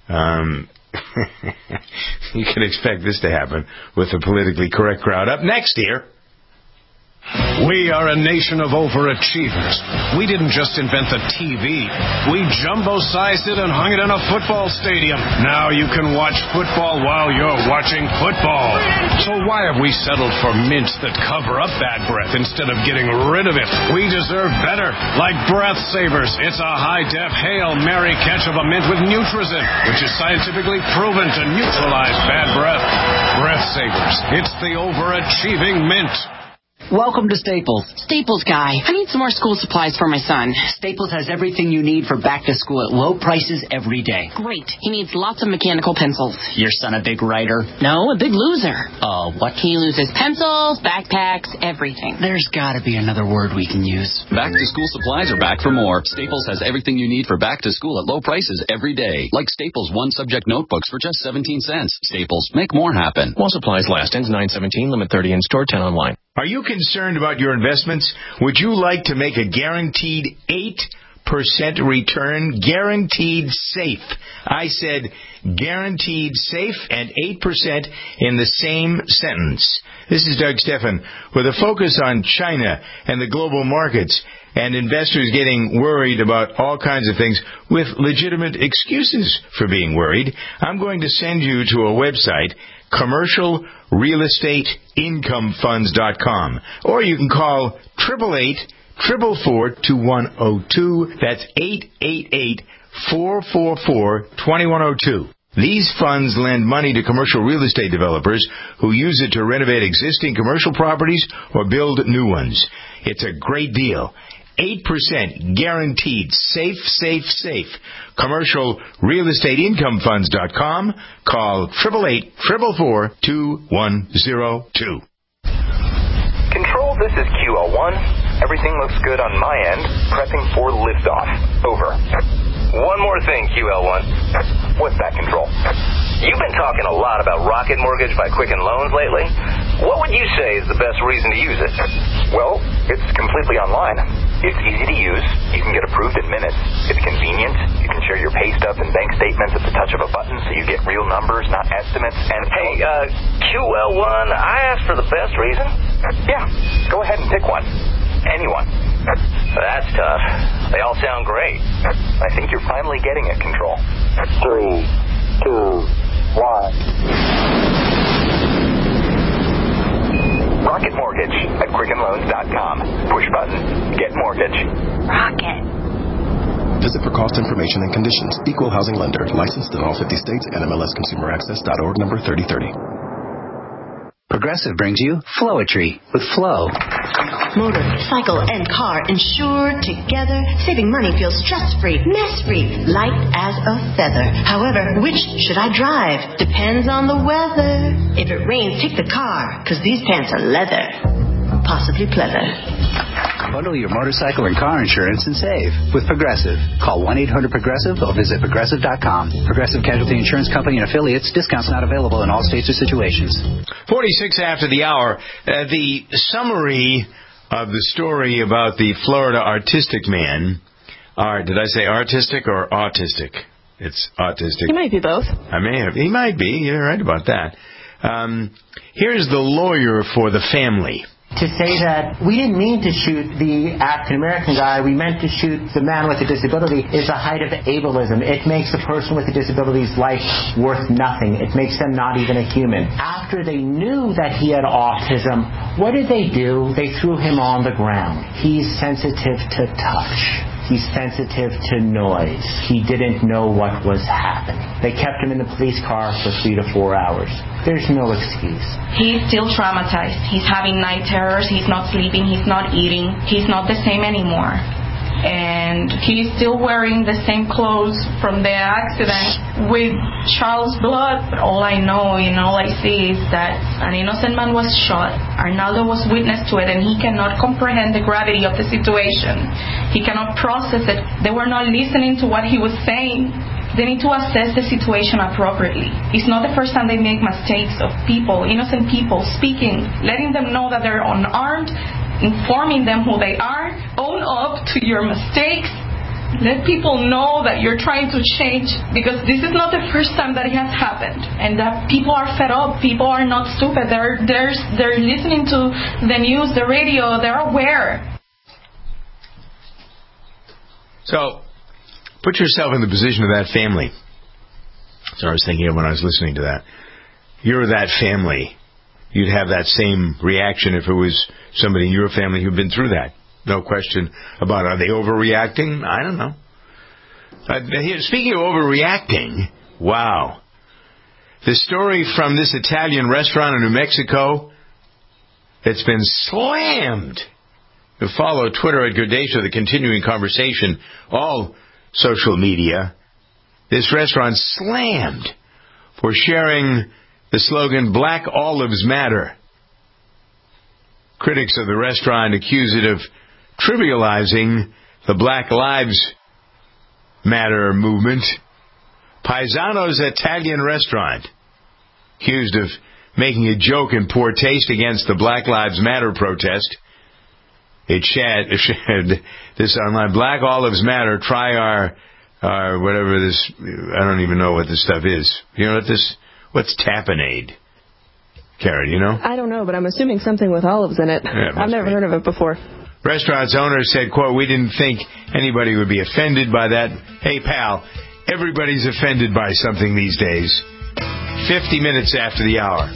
Speaker 2: You can expect this to happen with a politically correct crowd. Up next here.
Speaker 6: We are a nation of overachievers. We didn't just invent the TV. We jumbo-sized it and hung it in a football stadium. Now you can watch football while you're watching football. So why have we settled for mints that cover up bad breath instead of getting rid of it? We deserve better. Like Breath Savers. It's a high-def Hail Mary catch of a mint with Nutrizin, which is scientifically proven to neutralize bad breath. Breath Savers. It's the overachieving mint.
Speaker 10: Welcome to Staples. Staples guy, I need some more school supplies for my son. Staples has everything you need for back to school at low prices every day.
Speaker 11: Great. He needs lots of mechanical pencils.
Speaker 10: Your son a big writer?
Speaker 11: No, a big loser.
Speaker 10: What?
Speaker 11: He loses pencils, backpacks, everything.
Speaker 10: There's got to be another word we can use.
Speaker 12: Back to school supplies are back for more. Staples has everything you need for back to school at low prices every day. Like Staples one subject notebooks for just 17 cents. Staples, make more happen.
Speaker 25: While supplies last. Ends 9/17. Limit 30 in store, 10 online.
Speaker 2: Are you concerned about your investments? Would you like to make a guaranteed 8% return? Guaranteed safe. I said guaranteed safe and 8% in the same sentence. This is Doug Stephan with a focus on China and the global markets and investors getting worried about all kinds of things with legitimate excuses for being worried. I'm going to send you to a website, commercialrealestateincomefunds.com, or you can call 888-444-2102. That's 888-444-2102. These funds lend money to commercial real estate developers who use it to renovate existing commercial properties or build new ones. It's a great deal. 8% guaranteed. Safe, safe, safe. Commercialrealestateincomefunds.com. Call 888-444-2102.
Speaker 26: Control, this
Speaker 3: is QL1. Everything looks good on my end. Prepping for liftoff. Over. One more thing, QL1. What's that, Control? You've been talking a lot about Rocket Mortgage by Quicken Loans lately. What would you say is the best reason to use it? Well, it's completely online. It's easy to use. You can get approved in minutes. It's convenient. You can share your pay stubs and bank statements at the touch of a button so you get real numbers, not estimates. And hey, QL1, I asked for the best reason. Yeah, go ahead and pick one. Anyone. That's tough. They all sound great. I think you're finally getting it, Control. 3, 2, 1. Rocket Mortgage at QuickenLoans.com. Push button. Get mortgage.
Speaker 24: Rocket.
Speaker 13: Visit for cost information and conditions. Equal housing lender. Licensed in all 50 states. NMLSConsumerAccess.org number 3030.
Speaker 14: Progressive brings you Flowetry with Flow.
Speaker 16: Motor, cycle, and car insured together. Saving money feels stress-free, mess-free, light as a feather. However, which should I drive? Depends on the weather. If it rains, take the car, because these pants are leather. Possibly pleather.
Speaker 14: Bundle your motorcycle and car insurance and save with Progressive. Call 1-800-PROGRESSIVE or visit Progressive.com. Progressive Casualty Insurance Company and affiliates. Discounts not available in all states or situations.
Speaker 2: 46 after the hour. The summary of the story about the Florida artistic man. Did I say artistic or autistic? It's autistic.
Speaker 4: He might be both.
Speaker 2: He might be. You're right about that. Here's the lawyer for the family.
Speaker 17: To say that we didn't mean to shoot the African-American guy, we meant to shoot the man with a disability is a height of ableism. It makes a person with a disability's life worth nothing. It makes them not even a human. After they knew that he had autism, what did they do? They threw him on the ground. He's sensitive to touch. He's sensitive to noise. He didn't know what was happening. They kept him in the police car for 3 to 4 hours. There's no excuse.
Speaker 26: He's still traumatized. He's having night terrors. He's not sleeping. He's not eating. He's not the same anymore. And he's still wearing the same clothes from the accident with Charles' blood. But all I know, all I see is that an innocent man was shot. Arnaldo was witness to it, and he cannot comprehend the gravity of the situation. He cannot process it. They were not listening to what he was saying. They need to assess the situation appropriately. It's not the first time they make mistakes of people, innocent people, speaking, letting them know that they're unarmed, informing them who they are, own up to your mistakes, let people know that you're trying to change, because this is not the first time that it has happened, and that people are fed up. People are not stupid. They're listening to the news, the radio. They're aware.
Speaker 2: So, put yourself in the position of that family. So I was thinking of when I was listening to that. You're that family. You'd have that same reaction if it was somebody in your family who'd been through that. No question about, are they overreacting? I don't know. Speaking of overreacting, wow. The story from this Italian restaurant in New Mexico, it's been slammed. You follow Twitter at Gordesha, the continuing conversation, all social media. This restaurant slammed for sharing the slogan, Black Olives Matter. Critics of the restaurant accuse it of trivializing the Black Lives Matter movement. Paisano's Italian restaurant, accused of making a joke in poor taste against the Black Lives Matter protest. It shared this online, Black Olives Matter, try our whatever this, I don't even know what this stuff is. You know what what's tapenade? Karen, you know?
Speaker 4: I don't know, but I'm assuming something with olives in it.
Speaker 2: Yeah,
Speaker 4: I've never heard of it before.
Speaker 2: Restaurant's owner said, quote, we didn't think anybody would be offended by that. Hey, pal, everybody's offended by something these days. 50 minutes after the hour.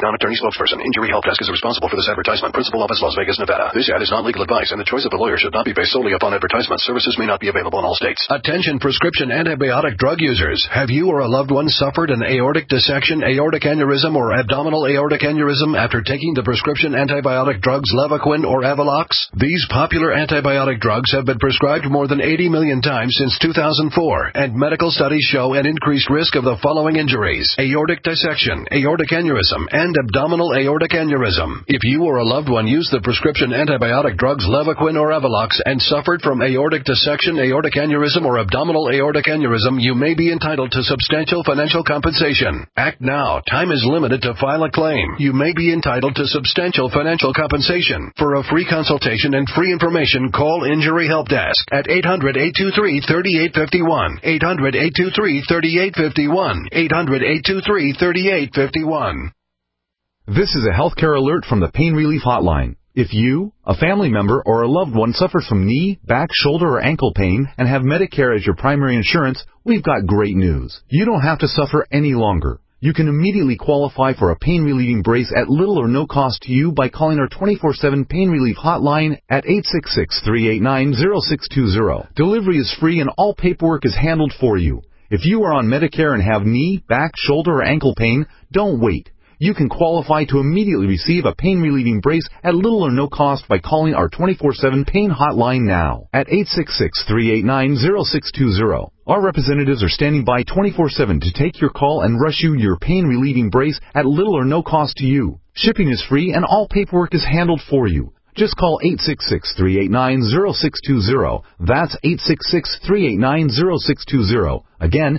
Speaker 13: non-attorney spokesperson. Injury Help Desk is responsible for this advertisement. Principal office, Las Vegas, Nevada. This ad is not legal advice, and the choice of a lawyer should not be based solely upon advertisement. Services may not be available in all states.
Speaker 15: Attention prescription antibiotic drug users. Have you or a loved one suffered an aortic dissection, aortic aneurysm, or abdominal aortic aneurysm after taking the prescription antibiotic drugs Levaquin or Avelox? These popular antibiotic drugs have been prescribed more than 80 million times since 2004, and medical studies show an increased risk of the following injuries: aortic dissection, aortic aneurysm, and abdominal aortic aneurysm. If you or a loved one used the prescription antibiotic drugs Levaquin or Avelox and suffered from aortic dissection, aortic aneurysm, or abdominal aortic aneurysm, you may be entitled to substantial financial compensation. Act now. Time is limited to file a claim. You may be entitled to substantial financial compensation. For a free consultation and free information, call Injury Help Desk at 800-823-3851. 800-823-3851. 800-823-3851.
Speaker 18: This is a healthcare alert from the Pain Relief Hotline. If you, a family member, or a loved one suffers from knee, back, shoulder, or ankle pain and have Medicare as your primary insurance, we've got great news. You don't have to suffer any longer. You can immediately qualify for a pain-relieving brace at little or no cost to you by calling our 24/7 Pain Relief Hotline at 866-389-0620. Delivery is free and all paperwork is handled for you. If you are on Medicare and have knee, back, shoulder, or ankle pain, don't wait. You can qualify to immediately receive a pain-relieving brace at little or no cost by calling our 24/7 Pain Hotline now at 866-389-0620. Our representatives are standing by 24/7 to take your call and rush you your pain-relieving brace at little or no cost to you. Shipping is free and all paperwork is handled for you. Just call 866-389-0620. That's 866-389-0620. Again,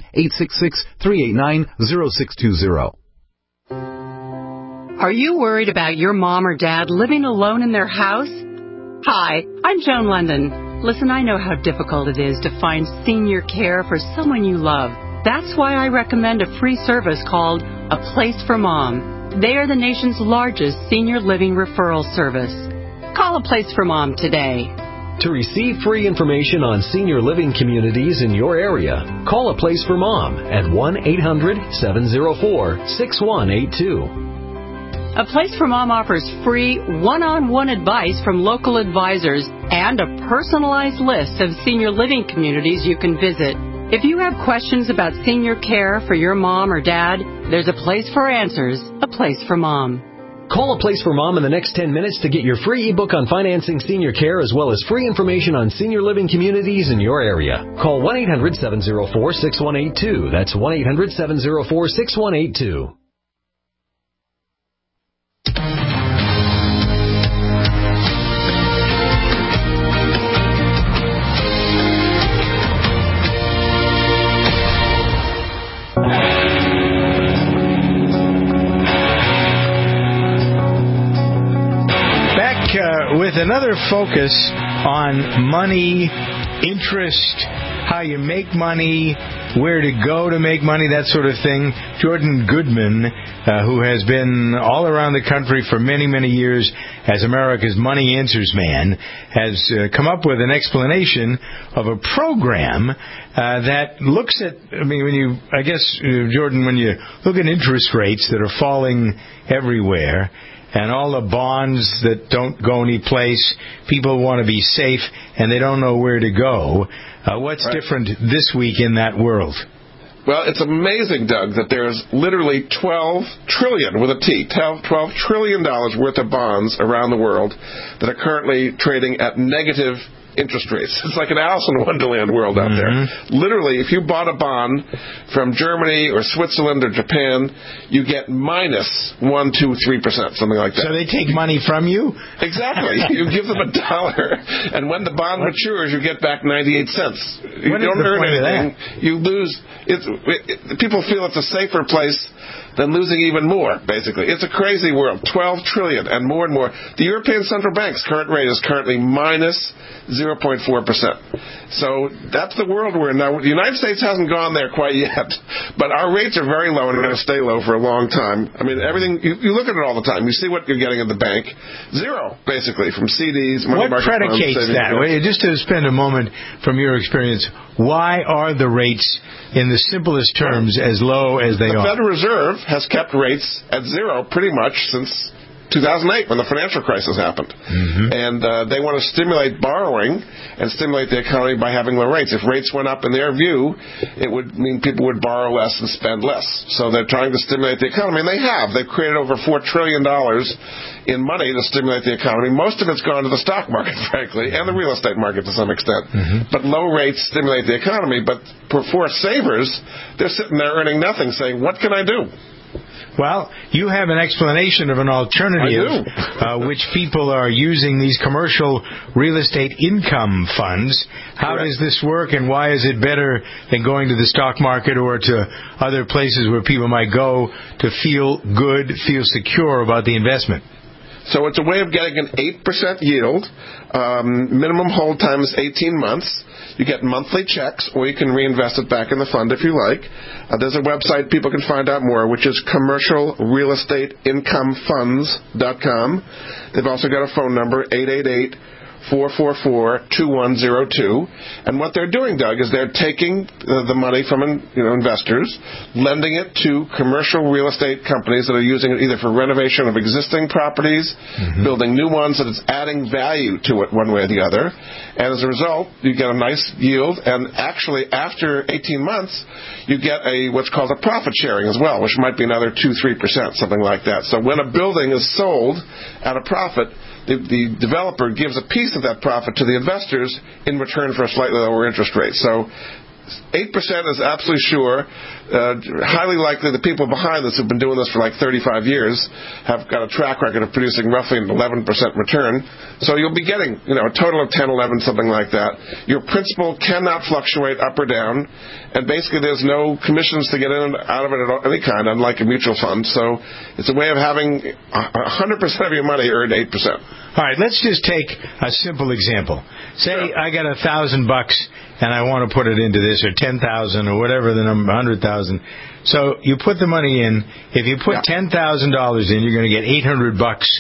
Speaker 18: 866-389-0620.
Speaker 19: Are you worried about your mom or dad living alone in their house? Hi, I'm Joan London. Listen, I know how difficult it is to find senior care for someone you love. That's why I recommend a free service called A Place for Mom. They are the nation's largest senior living referral service. Call A Place for Mom today.
Speaker 20: To receive free information on senior living communities in your area, call A Place for Mom at 1-800-704-6182.
Speaker 19: A Place for Mom offers free one-on-one advice from local advisors and a personalized list of senior living communities you can visit. If you have questions about senior care for your mom or dad, there's a place for answers, A Place for Mom.
Speaker 20: Call A Place for Mom in the next 10 minutes to get your free ebook on financing senior care as well as free information on senior living communities in your area. Call 1-800-704-6182. That's 1-800-704-6182.
Speaker 2: With another focus on money, interest, how you make money, where to go to make money, that sort of thing. Jordan Goodman, who has been all around the country for many, many years as America's Money Answers man, has come up with an explanation of a program that looks at, Jordan, when you look at interest rates that are falling everywhere, and all the bonds that don't go any place, people want to be safe, and they don't know where to go. What's different this week in that world?
Speaker 21: Well, it's amazing, Doug, that there's literally $12 trillion, with a T, $12 trillion worth of bonds around the world that are currently trading at negative interest rates. It's like an Alice in Wonderland world out there. Literally, if you bought a bond from Germany or Switzerland or Japan, you get minus 1, 2, 3%, something like that.
Speaker 2: So they take money from you?
Speaker 21: Exactly. You give them $1, and when the bond matures, you get back 98 cents. You don't earn anything. You lose. People feel it's a safer place than losing even more, basically. It's a crazy world. $12 trillion and more. The European Central Bank's current rate is currently minus 0.4%. So that's the world we're in now. The United States hasn't gone there quite yet, but our rates are very low and are going to stay low for a long time. I mean, everything, you look at it all the time. You see what you're getting at the bank. Zero, basically, from CDs, money market funds. What predicates that?
Speaker 2: Just to spend a moment from your experience, why are the rates, in the simplest terms, as low as they are?
Speaker 21: The Federal Reserve Reserve has kept rates at zero pretty much since 2008 when the financial crisis happened. And they want to stimulate borrowing and stimulate the economy by having low rates. If rates went up in their view, it would mean people would borrow less and spend less. So they're trying to stimulate the economy, and they have. They've created over $4 trillion in money to stimulate the economy. Most of it's gone to the stock market, frankly, and the real estate market to some extent. But low rates stimulate the economy. But for savers, they're sitting there earning nothing, saying, what can I do?
Speaker 2: Well, you have an explanation of an alternative, which people are using these commercial real estate income funds. How does this work, and why is it better than going to the stock market or to other places where people might go to feel good, feel secure about the investment?
Speaker 21: So it's a way of getting an 8% yield. Minimum hold time is 18 months. You get monthly checks, or you can reinvest it back in the fund if you like. There's a website people can find out more, which is commercialrealestateincomefunds.com. They've also got a phone number, 888-444-2102. And what they're doing, Doug, is they're taking the money from investors, lending it to commercial real estate companies that are using it either for renovation of existing properties, building new ones, that it's adding value to it one way or the other. And as a result, you get a nice yield, and actually after 18 months, you get what's called a profit sharing as well, which might be another 2-3%, something like that. So when a building is sold at a profit, the developer gives a piece of that profit to the investors in return for a slightly lower interest rate. So 8% is absolutely sure. Highly likely the people behind this who've been doing this for like 35 years have got a track record of producing roughly an 11% return. So you'll be getting a total of 10, 11, something like that. Your principal cannot fluctuate up or down, and basically there's no commissions to get in and out of it of any kind, unlike a mutual fund. So it's a way of having 100% of your money earned 8%.
Speaker 2: All right, let's just take a simple example. Say I got $1,000 and I want to put it into this, or 10,000, or whatever the number, 100,000. So you put the money in. If you put $10,000 in, you're going to get $800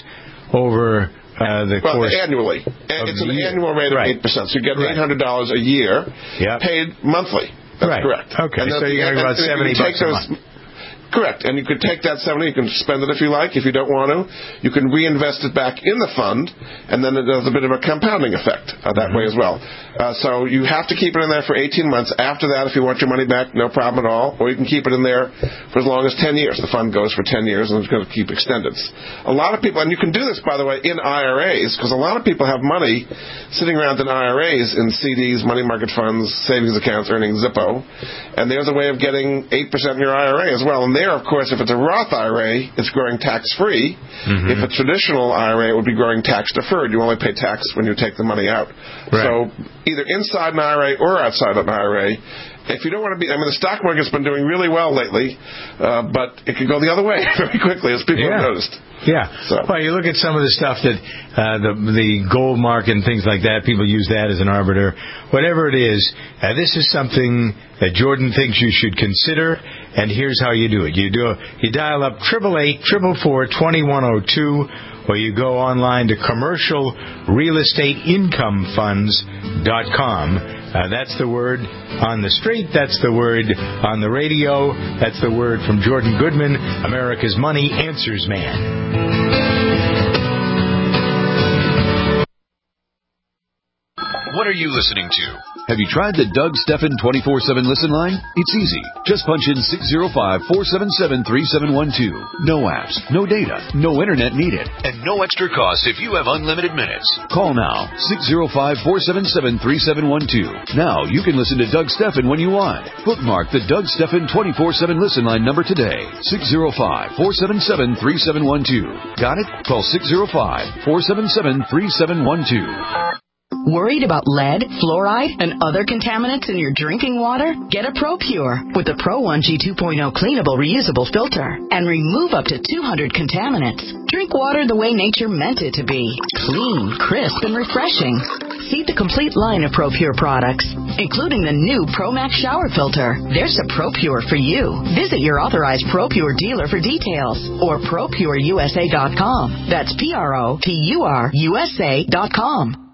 Speaker 2: over the course.
Speaker 21: Annually. It's an annual rate of 8%. So you get $800 a year, paid monthly. That's correct.
Speaker 2: Okay, so you're going to get about $70 a month.
Speaker 21: Correct. And you could take that 70, you can spend it if you like. If you don't want to, you can reinvest it back in the fund, and then it does a bit of a compounding effect that way as well. So you have to keep it in there for 18 months. After that, if you want your money back, no problem at all. Or you can keep it in there for as long as 10 years. The fund goes for 10 years, and it's going to keep extended. A lot of people, and you can do this, by the way, in IRAs, because a lot of people have money sitting around in IRAs, in CDs, money market funds, savings accounts, earning Zippo. And there's a way of getting 8% in your IRA as well. And there, of course, if it's a Roth IRA, it's growing tax-free. If a traditional IRA, it would be growing tax-deferred. You only pay tax when you take the money out. So either inside an IRA or outside an IRA. If you don't want to be, the stock market's been doing really well lately, but it could go the other way very quickly, as people have noticed.
Speaker 2: Well, you look at some of the stuff that the gold market and things like that, people use that as an arbiter. Whatever it is, this is something that Jordan thinks you should consider, and here's how you do it. You dial up 888-444-2102, or you go online to commercialrealestateincomefunds.com. That's the word on the street. That's the word on the radio. That's the word from Jordan Goodman, America's Money Answers Man.
Speaker 15: What are you listening to? Have you tried the Doug Stephan 24/7 listen line? It's easy. Just punch in 605-477-3712. No apps, no data, no internet needed, and no extra cost if you have unlimited minutes. Call now, 605-477-3712. Now you can listen to Doug Stephan when you want. Bookmark the Doug Stephan 24/7 listen line number today, 605-477-3712. Got it? Call 605-477-3712.
Speaker 1: Worried about lead, fluoride, and other contaminants in your drinking water? Get a ProPure with the Pro1G 2.0 cleanable reusable filter and remove up to 200 contaminants. Drink water the way nature meant it to be. Clean, crisp, and refreshing. See the complete line of ProPure products, including the new ProMax shower filter. There's a ProPure for you. Visit your authorized ProPure dealer for details or ProPureUSA.com. That's ProPureUSA.com.